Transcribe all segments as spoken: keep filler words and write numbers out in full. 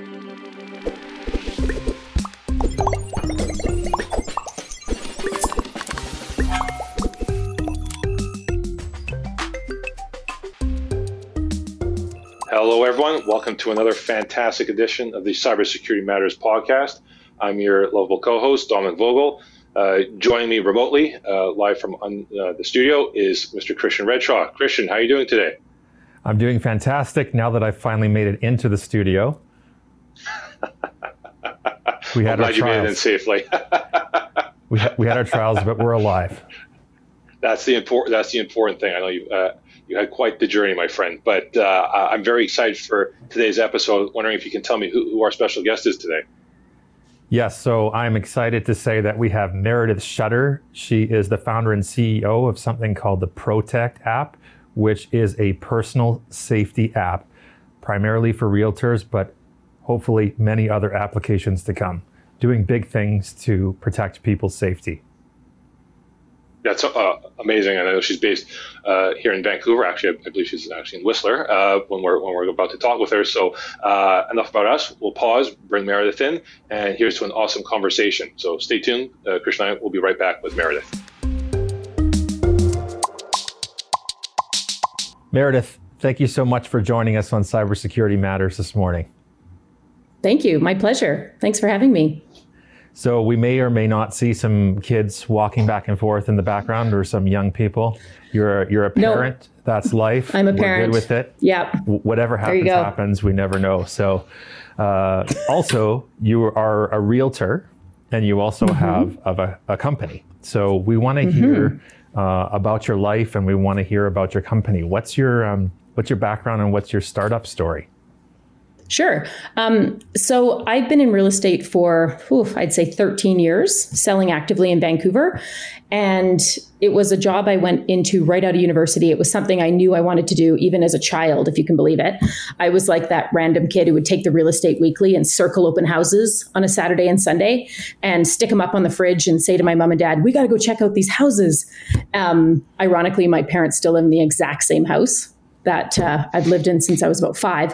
Hello, everyone. Welcome to another fantastic edition of the Cybersecurity Matters podcast. I'm your lovable co-host, Dominic Vogel. Uh, joining me remotely, uh, live from un, uh, the studio, is Mister Christian Redshaw. Christian, how are you doing today? I'm doing fantastic now that I've finally made it into the studio. We had I'm our glad you made it in trials. safely. we, ha- we had our trials, but we're alive. That's the important. That's the important thing. I know you. Uh, you had quite the journey, my friend. But uh, I'm very excited for today's episode. Wondering if you can tell me who, who our special guest is today. Yes, so I'm excited to say that we have Meredith Schutter. She is the founder and C E O of something called the Protect app, which is a personal safety app, primarily for realtors, but hopefully many other applications to come, doing big things to protect people's safety. That's uh, amazing. And I know she's based uh, here in Vancouver. Actually, I believe she's actually in Whistler uh, when we're when we're about to talk with her. So uh, enough about us. We'll pause, bring Meredith in, and here's to an awesome conversation. So stay tuned. Uh, Christian and I will be right back with Meredith. Meredith, thank you so much for joining us on Cybersecurity Matters this morning. Thank you. My pleasure. Thanks for having me. So we may or may not see some kids walking back and forth in the background, or some young people. You're a, you're a parent. No, that's life. I'm a We're parent. Good with it. Yeah. Whatever happens, happens. We never know. So uh, also, you are a realtor, and you also mm-hmm. have of a, a company. So we want to mm-hmm. hear uh, about your life, and we want to hear about your company. What's your um, what's your background, and what's your startup story? Sure. Um, so I've been in real estate for, oof, I'd say thirteen years, selling actively in Vancouver. And it was a job I went into right out of university. It was something I knew I wanted to do even as a child, if you can believe it. I was like that random kid who would take the Real Estate Weekly and circle open houses on a Saturday and Sunday and stick them up on the fridge and say to my mom and dad, we got to go check out these houses. Um, ironically, my parents still live in the exact same house that uh, I've lived in since I was about five.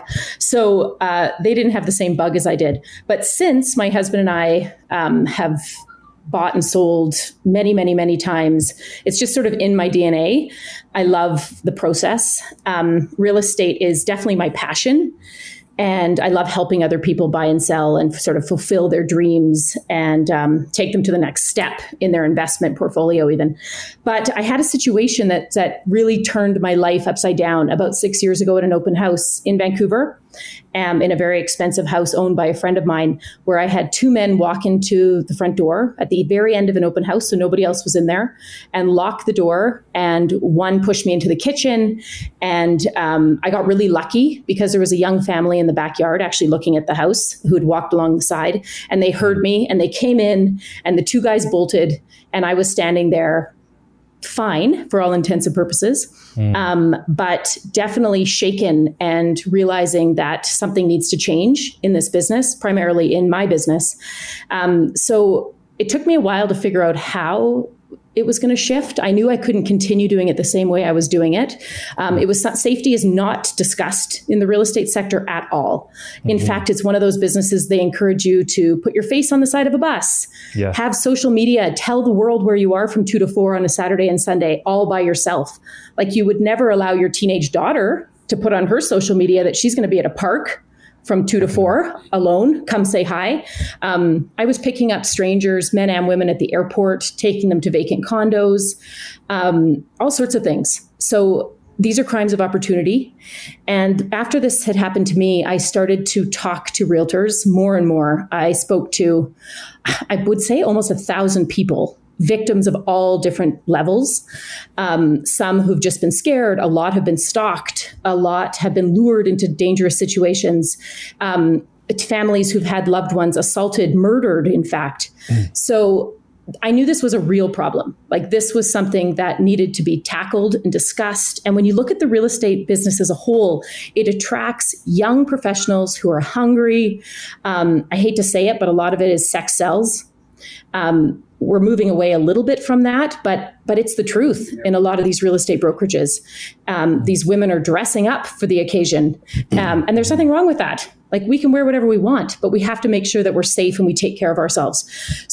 So uh, they didn't have the same bug as I did. But since my husband and I um, have bought and sold many, many, many times, it's just sort of in my D N A. I love the process. Um, real estate is definitely my passion. And I love helping other people buy and sell and sort of fulfill their dreams and um, take them to the next step in their investment portfolio even. But I had a situation that that really turned my life upside down about six years ago at an open house in Vancouver. Um, in a very expensive house owned by a friend of mine, where I had two men walk into the front door at the very end of an open house, so nobody else was in there, and lock the door. And one pushed me into the kitchen. And um, I got really lucky because there was a young family in the backyard actually looking at the house who had walked along the side. And they heard me and they came in, and the two guys bolted, and I was standing there fine for all intents and purposes, mm. um, but definitely shaken and realizing that something needs to change in this business, primarily in my business. Um, so it took me a while to figure out how it was going to shift. I knew I couldn't continue doing it the same way I was doing it. Um, it was safety is not discussed in the real estate sector at all. In mm-hmm. fact, it's one of those businesses they encourage you to put your face on the side of a bus, yeah. have social media, tell the world where you are from two to four on a Saturday and Sunday, all by yourself. Like you would never allow your teenage daughter to put on her social media that she's going to be at a park from two to four alone, come say hi. Um, I was picking up strangers, men and women at the airport, taking them to vacant condos, um, all sorts of things. So these are crimes of opportunity. And after this had happened to me, I started to talk to realtors more and more. I spoke to, I would say almost a thousand people, victims of all different levels. Um, some who've just been scared, a lot have been stalked, a lot have been lured into dangerous situations. Um, families who've had loved ones assaulted, murdered, in fact. Mm. So I knew this was a real problem. Like this was something that needed to be tackled and discussed. And when you look at the real estate business as a whole, it attracts young professionals who are hungry. Um, I hate to say it, but a lot of it is sex sells. Um, we're moving away a little bit from that, but but it's the truth in a lot of these real estate brokerages. Um, these women are dressing up for the occasion, um, and there's nothing wrong with that. Like we can wear whatever we want, but we have to make sure that we're safe and we take care of ourselves.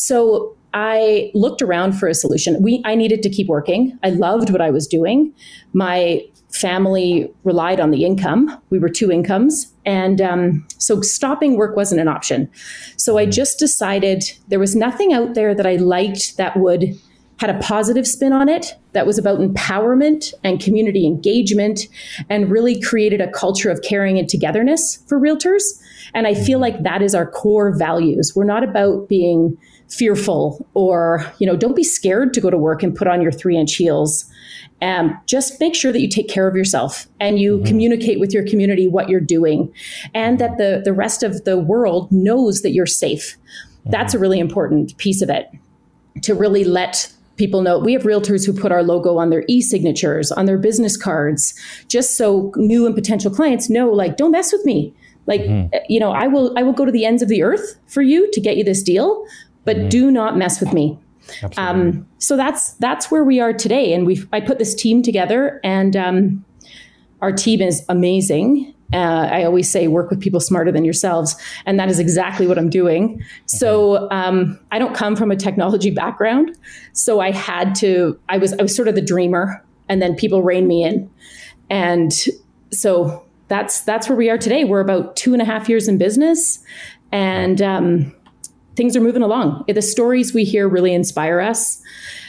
So I looked around for a solution. We, I needed to keep working. I loved what I was doing. My family relied on the income. We were two incomes. And um, so stopping work wasn't an option. So I just decided there was nothing out there that I liked that would had a positive spin on it, that was about empowerment and community engagement and really created a culture of caring and togetherness for realtors. And I feel like that is our core values. We're not about being fearful or, you know, don't be scared to go to work and put on your three inch heels. Um, just make sure that you take care of yourself and you mm-hmm. communicate with your community what you're doing and that the, the rest of the world knows that you're safe. Mm-hmm. That's a really important piece of it, to really let people know. We have realtors who put our logo on their e-signatures, on their business cards, just so new and potential clients know, like, don't mess with me. Like, mm-hmm. you know, I will, I will go to the ends of the earth for you to get you this deal, but mm-hmm. do not mess with me. Um, so that's, that's where we are today. And we've, I put this team together and, um, our team is amazing. Uh, I always say work with people smarter than yourselves. And that is exactly what I'm doing. So um, I don't come from a technology background. So I had to, I was, I was sort of the dreamer, and then people reined me in. And so that's, that's where we are today. We're about two and a half years in business, and um, things are moving along. The stories we hear really inspire us.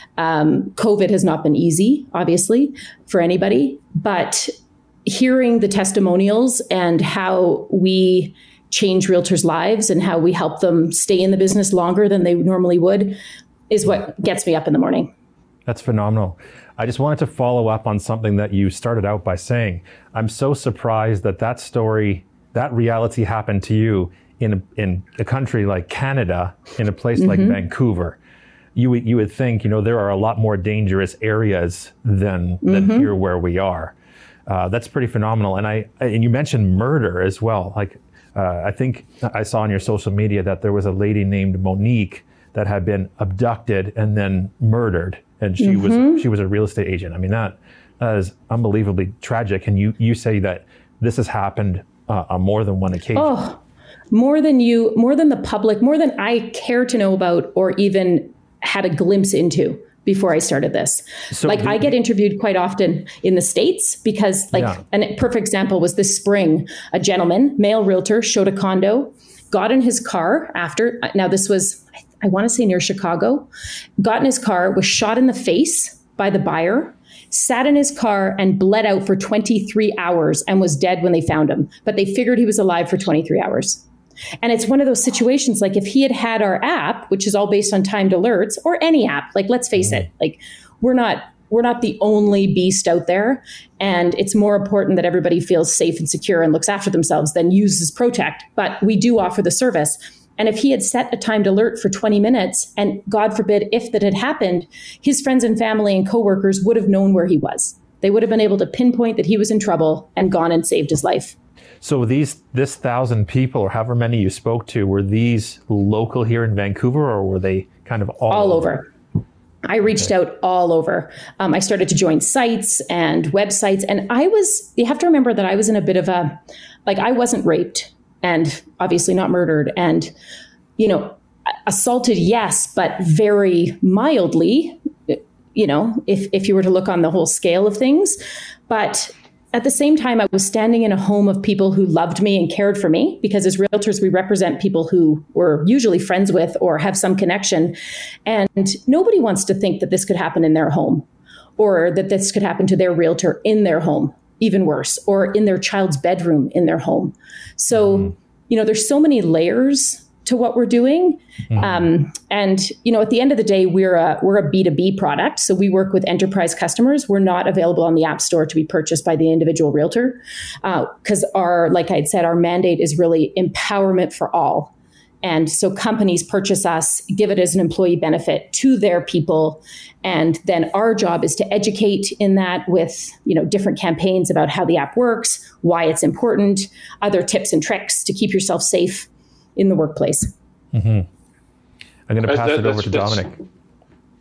Um, COVID has not been easy, obviously, for anybody, but hearing the testimonials and how we change realtors' lives and how we help them stay in the business longer than they normally would is what gets me up in the morning. That's phenomenal. I just wanted to follow up on something that you started out by saying. I'm so surprised that that story, that reality happened to you in a, in a country like Canada, in a place mm-hmm. like Vancouver. You would, you would think, you know, there are a lot more dangerous areas than, than mm-hmm. here where we are. Uh, that's pretty phenomenal. And I, and you mentioned murder as well. Like, uh, I think I saw on your social media that there was a lady named Monique that had been abducted and then murdered. And she mm-hmm. was, she was a real estate agent. I mean, that, that is unbelievably tragic. And you, you say that this has happened uh, on more than one occasion. Oh, more than you, more than the public, more than I care to know about or even had a glimpse into before I started this. So like the, I get interviewed quite often in the States because like yeah. a perfect example was this spring, a gentleman, male realtor, showed a condo, got in his car after, now this was, I want to say near Chicago, got in his car, was shot in the face by the buyer, sat in his car and bled out for twenty-three hours and was dead when they found him. But they figured he was alive for twenty-three hours. And it's one of those situations, like if he had had our app, which is all based on timed alerts, or any app, like let's face it, like we're not we're not the only beast out there. And it's more important that everybody feels safe and secure and looks after themselves than uses Protect. But we do offer the service. And if he had set a timed alert for twenty minutes, and God forbid, if that had happened, his friends and family and coworkers would have known where he was. They would have been able to pinpoint that he was in trouble and gone and saved his life. So these, this thousand people, or however many you spoke to, were these local here in Vancouver, or were they kind of all, all over? over. I reached okay. out all over. Um, I started to join sites and websites, and I was, you have to remember that I was in a bit of a, like I wasn't raped and obviously not murdered and, you know, assaulted, yes, but very mildly, you know, if, if you were to look on the whole scale of things. But at the same time, I was standing in a home of people who loved me and cared for me, because as realtors, we represent people who we're usually friends with or have some connection. And nobody wants to think that this could happen in their home, or that this could happen to their realtor in their home, even worse, or in their child's bedroom in their home. So, mm. you know, there's so many layers to what we're doing. Mm. Um, and, you know, at the end of the day, we're a, we're a B two B product. So we work with enterprise customers. We're not available on the App Store to be purchased by the individual realtor. Because uh, our, like I'd said, our mandate is really empowerment for all. And so companies purchase us, give it as an employee benefit to their people. And then our job is to educate in that with, you know, different campaigns about how the app works, why it's important, other tips and tricks to keep yourself safe in the workplace. Mm-hmm. I'm going to pass that, it over to Dominic.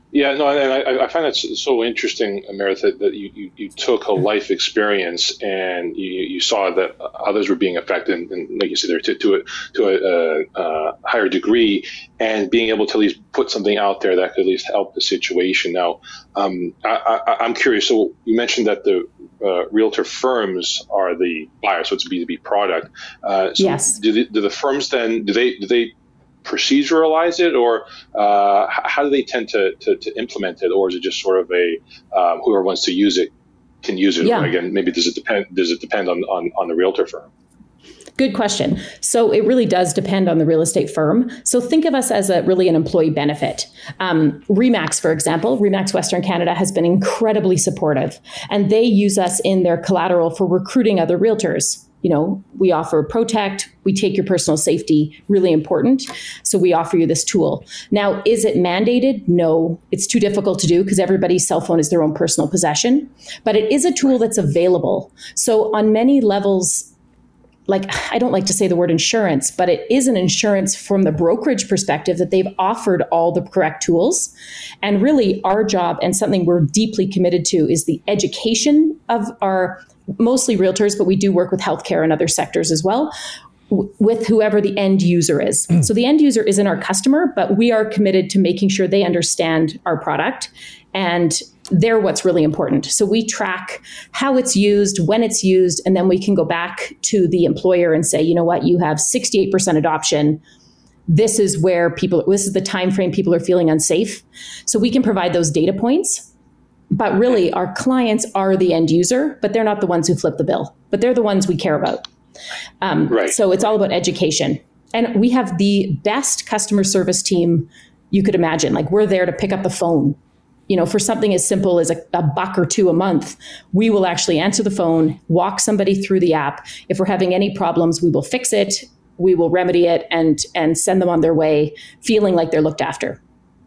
Yeah, no, and I, I find that so interesting, Meredith, that, that you, you, you took a life experience and you, you saw that others were being affected, and, and like you said, there to, to a to a, a, a higher degree, and being able to at least put something out there that could at least help the situation. Now, um, I, I, I'm curious. So you mentioned that the uh, realtor firms are the buyer, so it's a B two B product. Uh, so yes. Do the, do the firms then do they do they proceduralize it, or uh, how do they tend to, to, to implement it, or is it just sort of a um, whoever wants to use it can use it? Yeah. Again, maybe does it depend? Does it depend on, on, on the realtor firm? Good question. So it really does depend on the real estate firm. So think of us as a really an employee benefit. Um, Remax, for example, Remax Western Canada has been incredibly supportive, and they use us in their collateral for recruiting other realtors. You know, we offer Protect, we take your personal safety, really important. So we offer you this tool. Now, is it mandated? No, it's too difficult to do because everybody's cell phone is their own personal possession, but it is a tool that's available. So on many levels, like, I don't like to say the word insurance, but it is an insurance from the brokerage perspective that they've offered all the correct tools. And really our job, and something we're deeply committed to, is the education of our mostly realtors, but we do work with healthcare and other sectors as well, w- with whoever the end user is. Mm. So the end user isn't our customer, but we are committed to making sure they understand our product, and they're what's really important. So we track how it's used, when it's used, and then we can go back to the employer and say, you know what, you have sixty-eight percent adoption. This is where people, this is the time frame people are feeling unsafe. So we can provide those data points. But really, our clients are the end user, but they're not the ones who flip the bill, but they're the ones we care about. Um, right. So it's all about education. And we have the best customer service team you could imagine. Like, we're there to pick up the phone. You know, for something as simple as a, a buck or two a month, we will actually answer the phone, walk somebody through the app. If we're having any problems, we will fix it, we will remedy it, and and send them on their way, feeling like they're looked after.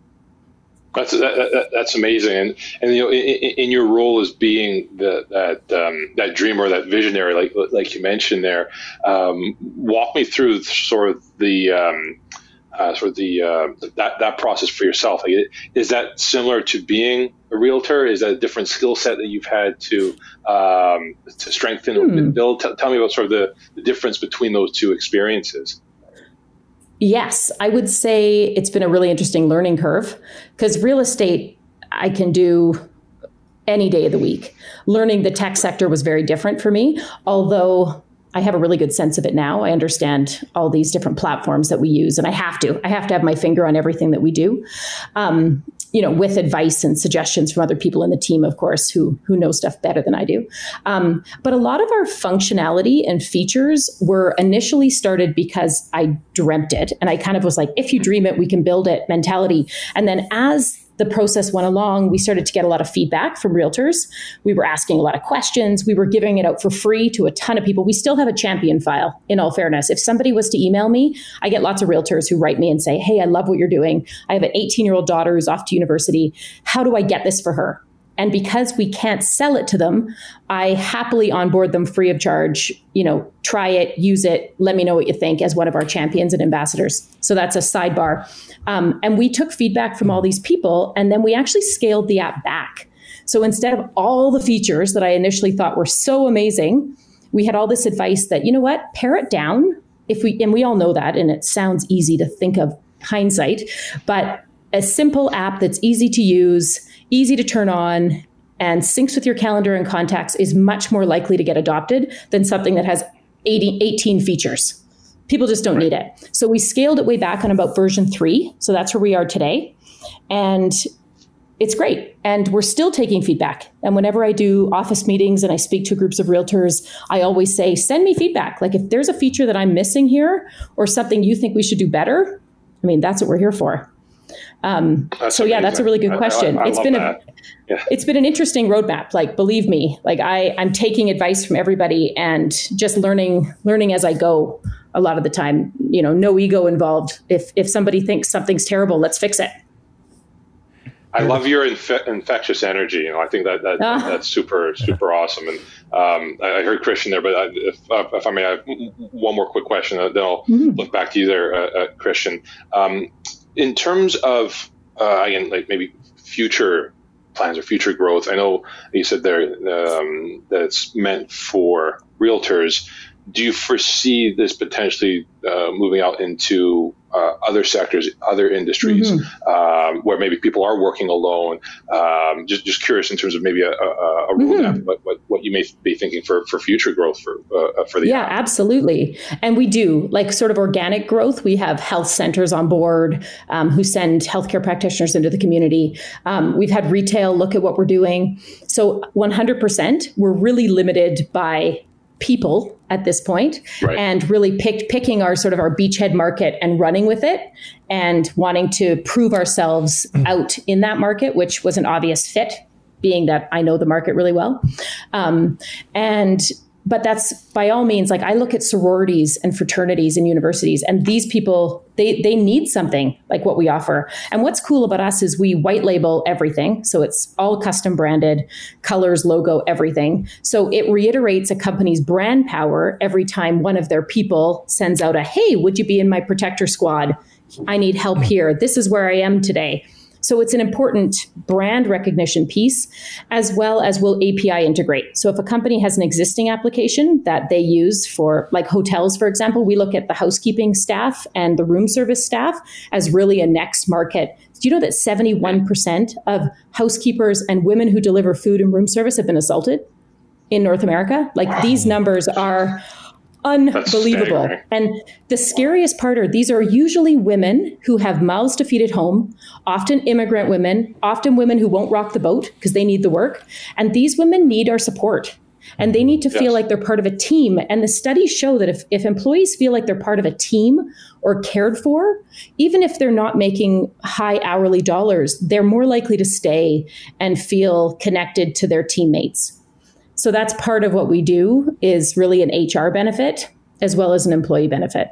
That's that, that, that's amazing, and and you know, in, in your role as being the, that um, that dreamer, that visionary, like like you mentioned there, um, walk me through sort of the um, uh, sort of the uh, that that process for yourself. Like, is that similar to being a realtor? Is that a different skill set that you've had to um, to strengthen or hmm. build? T- tell me about sort of the, the difference between those two experiences. Yes, I would say it's been a really interesting learning curve, because real estate I can do any day of the week. Learning the tech sector was very different for me, although I have a really good sense of it now. I understand all these different platforms that we use, and I have to. I have to have my finger on everything that we do, um, you know, with advice and suggestions from other people in the team, of course, who who know stuff better than I do. Um, but a lot of our functionality and features were initially started because I dreamt it, and I kind of was like, if you dream it, we can build it mentality. And then as the process went along, we started to get a lot of feedback from realtors. We were asking a lot of questions. We were giving it out for free to a ton of people. We still have a champion file, in all fairness. If somebody was to email me, I get lots of realtors who write me and say, hey, I love what you're doing. I have an eighteen-year-old daughter who's off to university. How do I get this for her? And because we can't sell it to them, I happily onboard them free of charge. You know, try it, use it, let me know what you think, as one of our champions and ambassadors. So that's a sidebar. Um, and we took feedback from all these people, and then we actually scaled the app back. So instead of all the features that I initially thought were so amazing, we had all this advice that, you know what, pare it down. If we, and we all know that, and it sounds easy to think of hindsight, but a simple app that's easy to use, easy to turn on, and syncs with your calendar and contacts is much more likely to get adopted than something that has eighty, eighteen features. People just don't need it. So we scaled it way back on about version three. So that's where we are today. And it's great. And we're still taking feedback. And whenever I do office meetings and I speak to groups of realtors, I always say, send me feedback. Like, if there's a feature that I'm missing here or something you think we should do better, I mean, that's what we're here for. Um, so yeah, that's a really good question. I, I, I it's been that. a, yeah. it's been an interesting roadmap. Like, believe me, like I, I'm taking advice from everybody and just learning, learning as I go. A lot of the time, you know, no ego involved. If if somebody thinks something's terrible, let's fix it. I love your inf- infectious energy. You know, I think that, that ah. that's super super awesome. And um, I, I heard Christian there, but I, if, uh, if I may, I have one more quick question, uh, then I'll mm-hmm. look back to you there, uh, uh, Christian. Um, in terms of uh, again, like maybe future plans or future growth? I know you said there um, that it's meant for realtors. Do you foresee this potentially uh, moving out into uh, other sectors, other industries, mm-hmm. um, where maybe people are working alone? Um, just just curious in terms of maybe a, a, a roadmap, mm-hmm. what, what what you may be thinking for, for future growth for uh, for the yeah, app. Absolutely. And we do like sort of organic growth. We have health centers on board um, who send healthcare practitioners into the community. Um, we've had retail look at what we're doing. So one hundred percent, we're really limited by people at this point, right. and really picked picking our sort of our beachhead market and running with it and wanting to prove ourselves mm. out in that market, which was an obvious fit, being that I know the market really well. Um, and But that's by all means, like I look at sororities and fraternities and universities, and these people, they they need something like what we offer. And what's cool about us is we white label everything. So it's all custom branded, colors, logo, everything. So it reiterates a company's brand power every time one of their people sends out a, hey, would you be in my protector squad? I need help here. This is where I am today. So it's an important brand recognition piece, as well as will A P I integrate. So if a company has an existing application that they use for like hotels, for example, we look at the housekeeping staff and the room service staff as really a next market. Do you know that seventy-one percent of housekeepers and women who deliver food and room service have been assaulted in North America? Like wow. These numbers are unbelievable. And the scariest part are these are usually women who have mouths to feed at home, often immigrant women, often women who won't rock the boat because they need the work. And these women need our support. And they need to yes. feel like they're part of a team. And the studies show that if, if employees feel like they're part of a team or cared for, even if they're not making high hourly dollars, they're more likely to stay and feel connected to their teammates. So that's part of what we do is really an H R benefit as well as an employee benefit.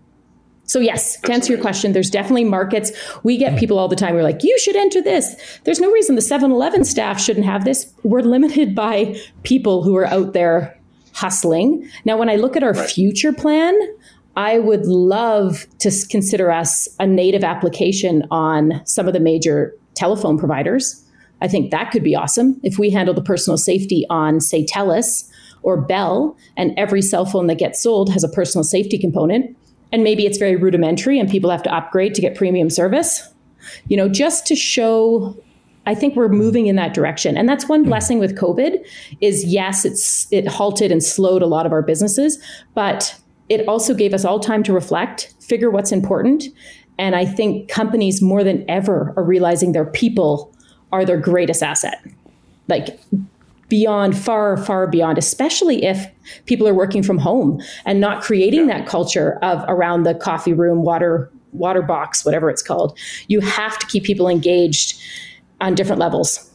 So yes, to answer your question, there's definitely markets. We get people all the time who are like, you should enter this. There's no reason the seven eleven staff shouldn't have this. We're limited by people who are out there hustling. Now, when I look at our right. future plan, I would love to consider us a native application on some of the major telephone providers. I think that could be awesome if we handle the personal safety on, say, TELUS or Bell, and every cell phone that gets sold has a personal safety component. And maybe it's very rudimentary and people have to upgrade to get premium service, you know, just to show, I think we're moving in that direction. And that's one blessing with COVID is, yes, it's it halted and slowed a lot of our businesses, but it also gave us all time to reflect, figure what's important. And I think companies more than ever are realizing their people are their greatest asset, like beyond, far, far beyond, especially if people are working from home and not creating yeah. that culture of around the coffee room, water, water box, whatever it's called. You have to keep people engaged on different levels.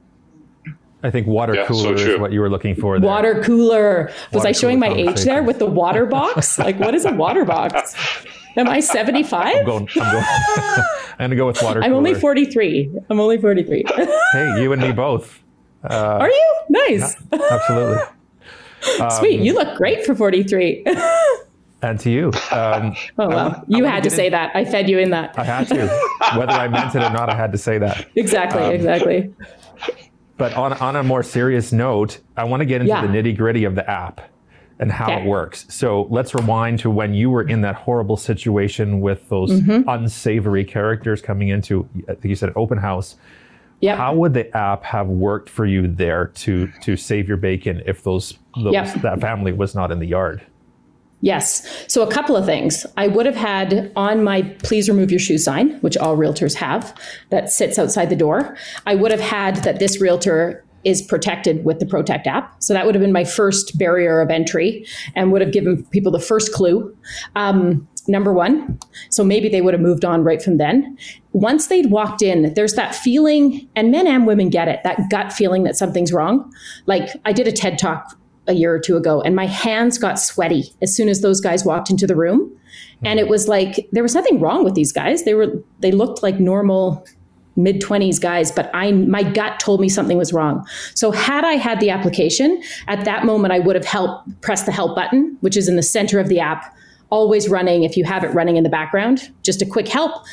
I think water yeah, cooler so is what you were looking for there. Water cooler. Was water I showing my age there with the water box? Like, what is a water box? Am I seventy-five? I'm going, I'm going, I'm going to go with water I'm cooler. only forty-three. I'm only forty-three. Hey, you and me both. Uh, Are you? Nice. Yeah, absolutely. Um, Sweet. You look great for forty-three. And to you. Um, oh, well. Want, you had to say in, that. I fed you in that. I had to. Whether I meant it or not, I had to say that. Exactly. Um, exactly. But on, on a more serious note, I want to get into yeah. the nitty gritty of the app and how okay. it works. So let's rewind to when you were in that horrible situation with those mm-hmm. unsavory characters coming into, I think you said, open house. Yep. How would the app have worked for you there to to save your bacon if those, those yep. that family was not in the yard? Yes. So a couple of things. I would have had on my please remove your shoe sign, which all realtors have, that sits outside the door. I would have had that this realtor is protected with the Protect app. So that would have been my first barrier of entry and would have given people the first clue. Um, number one. So maybe they would have moved on right from then. Once they'd walked in, there's that feeling, and men and women get it, that gut feeling that something's wrong. Like I did a TED Talk a year or two ago and my hands got sweaty as soon as those guys walked into the room. Mm-hmm. And it was like, there was nothing wrong with these guys. They were, they looked like normal mid twenties guys, but I, my gut told me something was wrong. So had I had the application at that moment, I would have helped press the help button, which is in the center of the app, always running. If you have it running in the background, just a quick help.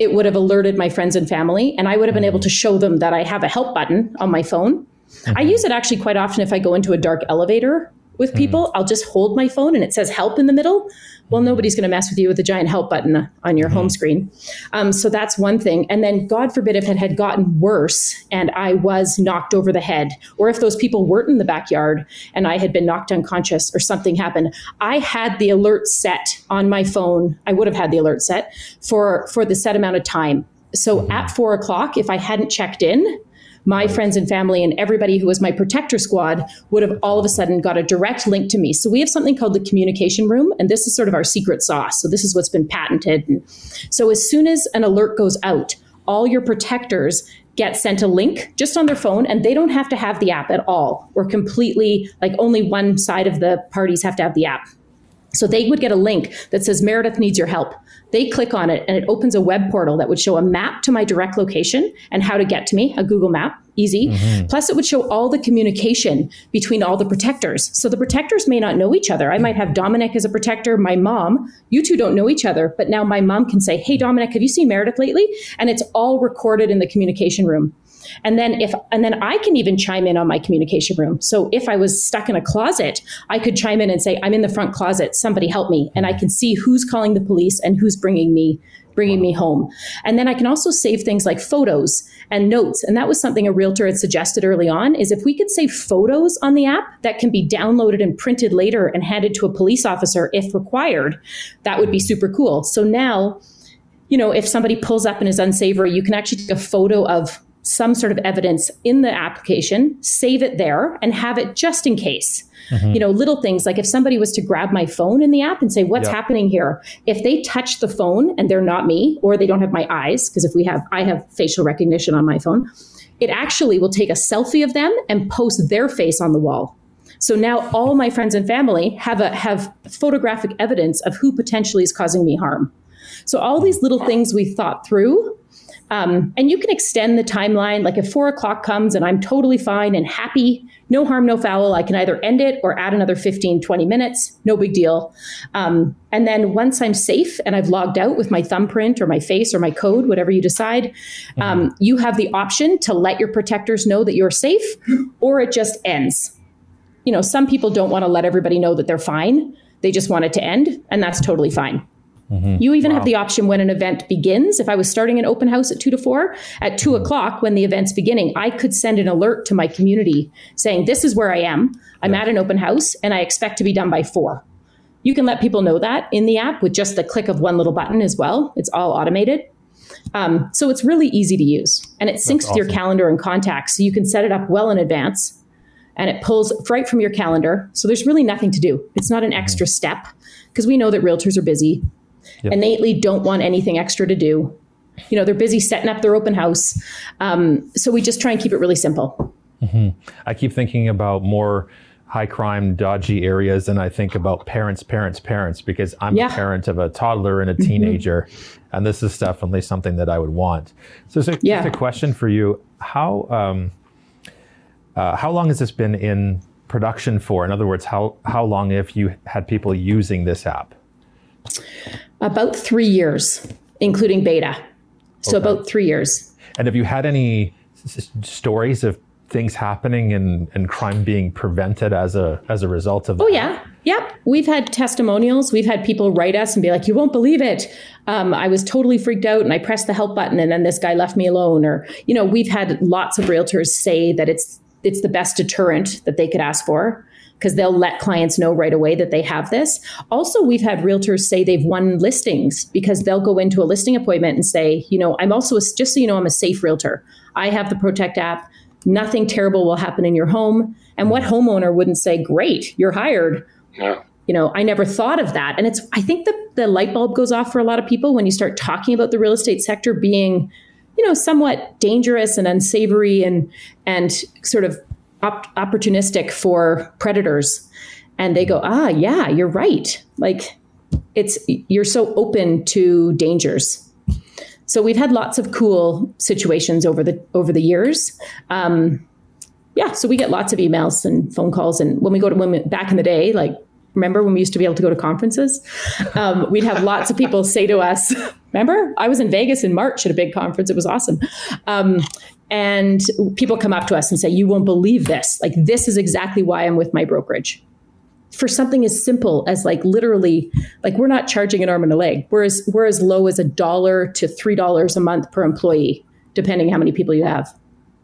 it would have alerted my friends and family, and I would have been able to show them that I have a help button on my phone. Mm-hmm. I use it actually quite often if I go into a dark elevator with people. Mm-hmm. I'll just hold my phone and it says help in the middle. Well, nobody's going to mess with you with a giant help button on your mm-hmm. home screen. Um, so that's one thing. And then God forbid if it had gotten worse and I was knocked over the head, or if those people weren't in the backyard and I had been knocked unconscious or something happened, I had the alert set on my phone. I would have had the alert set for, for the set amount of time. So mm-hmm. at four o'clock, if I hadn't checked in, my friends and family and everybody who was my protector squad would have all of a sudden got a direct link to me. So we have something called the communication room, and this is sort of our secret sauce. So this is what's been patented. And so as soon as an alert goes out, all your protectors get sent a link just on their phone, and they don't have to have the app at all. Or completely, like only one side of the parties have to have the app. So they would get a link that says Meredith needs your help. They click on it and it opens a web portal that would show a map to my direct location and how to get to me, a Google map, easy. Mm-hmm. Plus it would show all the communication between all the protectors. So the protectors may not know each other. I might have Dominic as a protector, my mom, you two don't know each other, but now my mom can say, hey, Dominic, have you seen Meredith lately? And it's all recorded in the communication room. And then if, and then I can even chime in on my communication room. So if I was stuck in a closet, I could chime in and say, I'm in the front closet, somebody help me. And I can see who's calling the police and who's bringing me, bringing me home. And then I can also save things like photos and notes. And that was something a realtor had suggested early on, is if we could save photos on the app that can be downloaded and printed later and handed to a police officer if required, that would be super cool. So now, you know, if somebody pulls up and is unsavory, you can actually take a photo of some sort of evidence in the application, save it there, and have it just in case. Mm-hmm. You know, little things like if somebody was to grab my phone in the app and say, what's yep. happening here? If they touch the phone and they're not me, or they don't have my eyes, because if we have, I have facial recognition on my phone, it actually will take a selfie of them and post their face on the wall. So now all my friends and family have a have photographic evidence of who potentially is causing me harm. So all these little things we thought through. Um, and you can extend the timeline. Like if four o'clock comes and I'm totally fine and happy, no harm, no foul, I can either end it or add another fifteen, twenty minutes. No big deal. Um, and then once I'm safe and I've logged out with my thumbprint or my face or my code, whatever you decide, mm-hmm. um, you have the option to let your protectors know that you're safe, or it just ends. You know, some people don't want to let everybody know that they're fine. They just want it to end, and that's totally fine. Mm-hmm. You even wow. have the option when an event begins. If I was starting an open house at two to four, at two mm-hmm. o'clock when the event's beginning, I could send an alert to my community saying, this is where I am. I'm yeah. at an open house and I expect to be done by four. You can let people know that in the app with just the click of one little button as well. It's all automated. Um, so it's really easy to use, and it syncs That's with awesome. Your calendar and contacts. So you can set it up well in advance, and it pulls right from your calendar. So there's really nothing to do. It's not an extra step, because we know that realtors are busy. Yep. Innately don't want anything extra to do. You know, they're busy setting up their open house. Um, so we just try and keep it really simple. Mm-hmm. I keep thinking about more high crime, dodgy areas, and I think about parents, parents, parents, because I'm yeah. a parent of a toddler and a teenager, mm-hmm. and this is definitely something that I would want. So, so yeah. just a question for you. How, um, uh, how long has this been in production for? In other words, how, how long have you had people using this app? About three years, including beta. So okay. about three years. And have you had any s- stories of things happening and, and crime being prevented as a as a result of that? Oh, yeah. Yep. We've had testimonials. We've had people write us and be like, you won't believe it. Um, I was totally freaked out and I pressed the help button and then this guy left me alone. Or, you know, we've had lots of realtors say that it's it's the best deterrent that they could ask for, because they'll let clients know right away that they have this. Also, we've had realtors say they've won listings because they'll go into a listing appointment and say, you know, I'm also, a, just so you know, I'm a safe realtor. I have the Protect app. Nothing terrible will happen in your home. And what homeowner wouldn't say, great, you're hired. Yeah. You know, I never thought of that. And it's, I think the, the light bulb goes off for a lot of people when you start talking about the real estate sector being, you know, somewhat dangerous and unsavory and, and sort of Op- opportunistic for predators. And they go, ah, yeah, you're right. Like it's, you're so open to dangers. So we've had lots of cool situations over the, over the years. Um, yeah. So we get lots of emails and phone calls. And when we go to women back in the day, like, remember when we used to be able to go to conferences? Um, we'd have lots of people say to us, Remember? I was in Vegas in March at a big conference. It was awesome. Um, and people come up to us and say, you won't believe this. Like, this is exactly why I'm with my brokerage. For something as simple as like literally, like we're not charging an arm and a leg. We're as, we're as low as a dollar to three dollars a month per employee, depending how many people you have.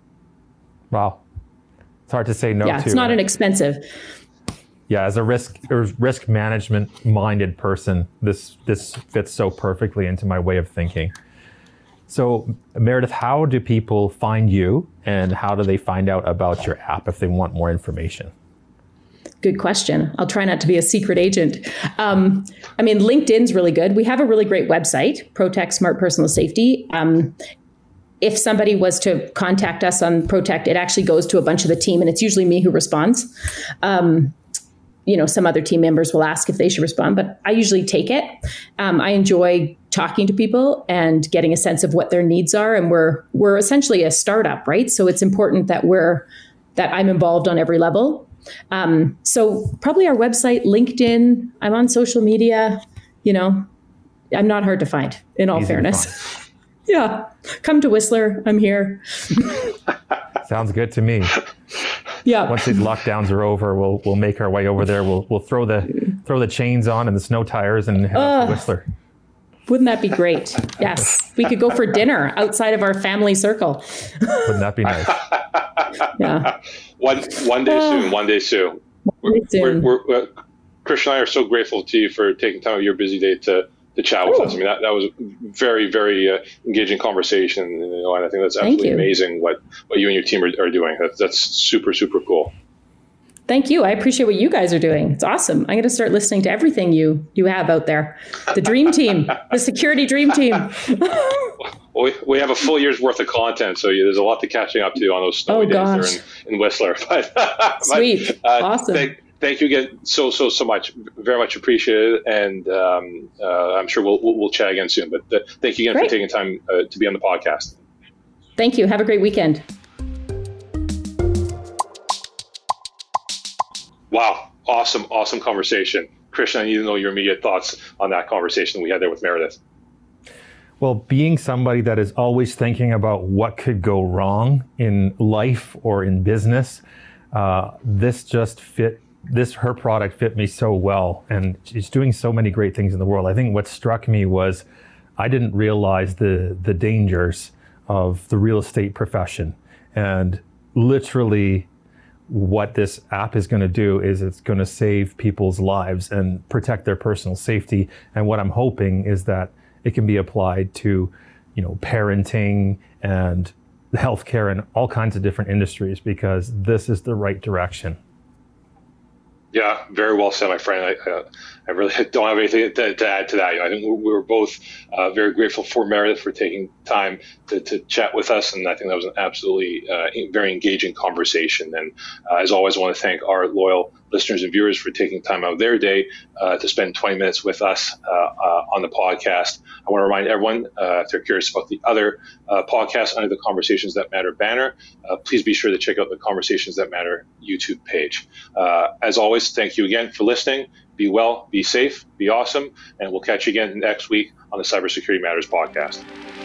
Wow. It's hard to say no to. Yeah, it's not inexpensive. Yeah, as a risk or risk management minded person, this this fits so perfectly into my way of thinking. So Meredith, how do people find you and how do they find out about your app if they want more information? Good question. I'll try not to be a secret agent. Um, I mean, LinkedIn's really good. We have a really great website, Protect Smart Personal Safety. Um, if somebody was to contact us on Protect, it actually goes to a bunch of the team, and it's usually me who responds. Um, you know, some other team members will ask if they should respond, but I usually take it. Um, I enjoy talking to people and getting a sense of what their needs are, and we're we're essentially a startup, right? So it's important that we're that I'm involved on every level. Um, so probably our website, LinkedIn, I'm on social media, you know, I'm not hard to find, in all Easy fairness. Yeah. Come to Whistler. I'm here. Sounds good to me. Yeah. Once these lockdowns are over, we'll we'll make our way over there. We'll we'll throw the throw the chains on and the snow tires and head uh, up to Whistler. Wouldn't that be great? Yes. We could go for dinner outside of our family circle. Wouldn't that be nice? Yeah. One one day uh, soon. One day soon. One day soon. We're, we're, uh, Krish and I are so grateful to you for taking time out of your busy day to to chat with Ooh. us. I mean, that, that was a very, very uh, engaging conversation, you know, and I think that's absolutely amazing what, what you and your team are, are doing. That's, that's super, super cool. Thank you. I appreciate what you guys are doing. It's awesome. I'm going to start listening to everything you you have out there. The dream team, the security dream team. Well, we, we have a full year's worth of content, so yeah, there's a lot to catching up to on those snowy oh, days gosh. there in, in Whistler. But, Sweet. But, uh, awesome. Thank, thank you again so, so, so much. Very much appreciated. And um, uh, I'm sure we'll, we'll, we'll chat again soon. But uh, thank you again great. for taking time uh, to be on the podcast. Thank you. Have a great weekend. Wow. Awesome, awesome conversation. Christian, I need to know your immediate thoughts on that conversation we had there with Meredith. Well, being somebody that is always thinking about what could go wrong in life or in business, uh, this just fit, this, her product fit me so well. And she's doing so many great things in the world. I think what struck me was I didn't realize the, the dangers of the real estate profession. And literally, what this app is going to do is it's going to save people's lives and protect their personal safety. And what I'm hoping is that it can be applied to, you know, parenting and healthcare and all kinds of different industries, because this is the right direction. Yeah, very well said, my friend. I, uh, I really don't have anything to, to add to that. I think we were both uh, very grateful for Meredith for taking time to, to chat with us, and I think that was an absolutely uh, very engaging conversation. And uh, as always, I want to thank our loyal listeners and viewers for taking time out of their day uh, to spend twenty minutes with us uh, uh, on the podcast. I want to remind everyone, uh, if they're curious about the other uh, podcasts under the Conversations That Matter banner, uh, please be sure to check out the Conversations That Matter YouTube page. Uh, as always, thank you again for listening. Be well, be safe, be awesome, and we'll catch you again next week on the Cybersecurity Matters podcast.